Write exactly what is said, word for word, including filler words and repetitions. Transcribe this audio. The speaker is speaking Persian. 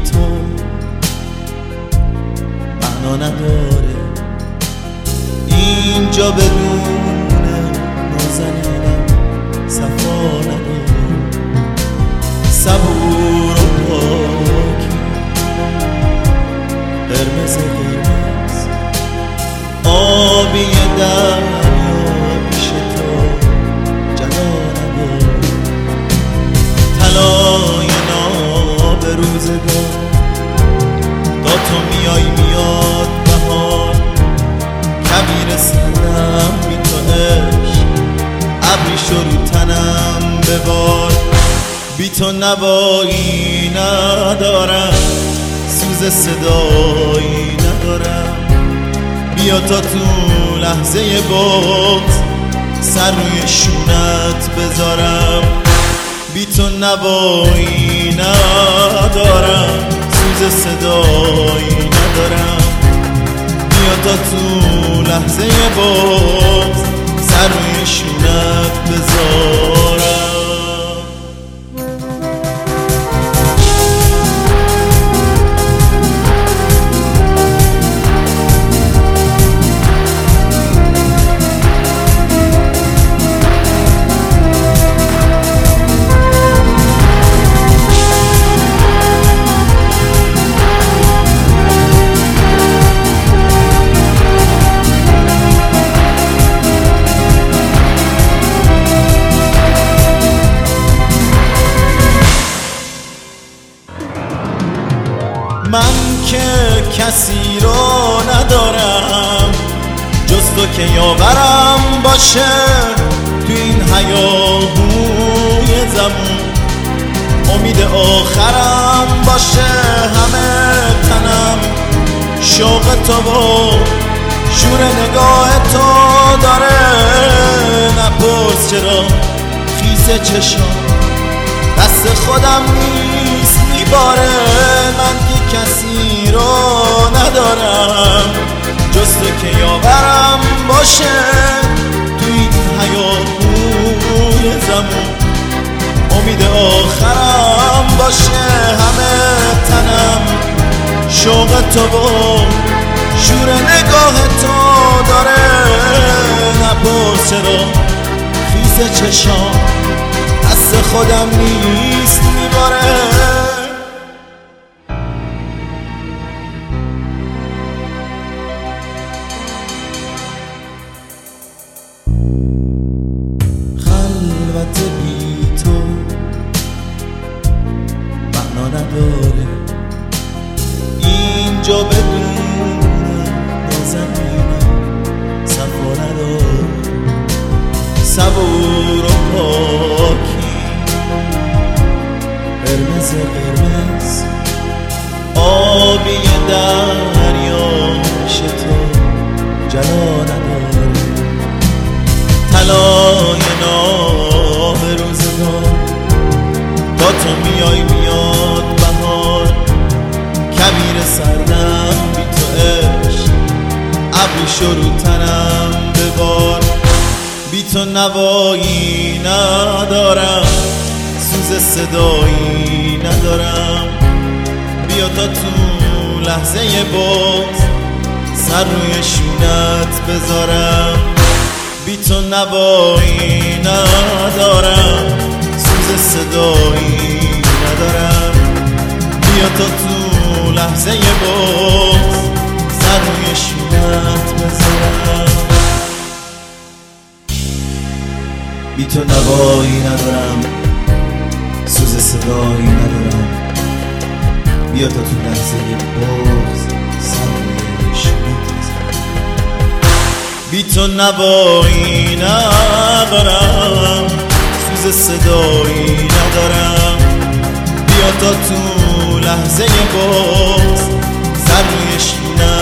تو معنا نداره. اینجا بدون نازنینم صفا نداره. صبور و پاکی قرمز قرمز آبی دریا پیش تو جلا نداره. طلای ناب روزگار تا تو میای میاد بهار. کبیر سردم بی تو عشق ابری شروع تنم ببار. بی تو نوایی ندارم سوز صدایی ندارم. بیا تا تو لحظه بغض سر روی شونت بذارم. بی تو نوایی ندارم سوز صدایی ندارم. بیا تا تو لحظه بغض سر روی شونت بذارم. من که کسی رو ندارم جز تو که یاورم باشه تو این هیاهوی زمون. امید آخرم باشه همه تنم شوق تو و شور نگاه تو داره. نپرس چرا خیس چشم دست خودم نیست میباره. من که کسی رو ندارم جز تو که یاورم باشه تو این هیاهوی زمون. امید آخرم باشه همه تنم شوق تو و شور نگاه تو داره. نپرس چرا خیس چشام دست خودم نیست میباره. خلوت بی تو معنا نداره. اینجا بدون نازنینم صفا نداره. صبور و پاکی قرمز قرمز آبی دریا پیش تو جلا نداره. طلای ناب روزگار تا تو میای میاد بهار. کبیر سردم بی تو عشق ابری شروع تنم ببار. بی تو نوایی ندارم سوز صدایی ندارم. بیا تا تو لحظه بغض سر روی شونت بذارم. بی تو نوایی ندارم سوز صدایی ندارم. بیا تا تو لحظه بغض سر روی شونت بذارم. بی تو نوایی ندارم سوز صدایی ندارم. بیا تا تو لحظه بغض سر روی شونت بذارم. بی تو نوایی ندارم سوز صدایی ندارم. بیا تا تو لحظه بغض سر روی شونت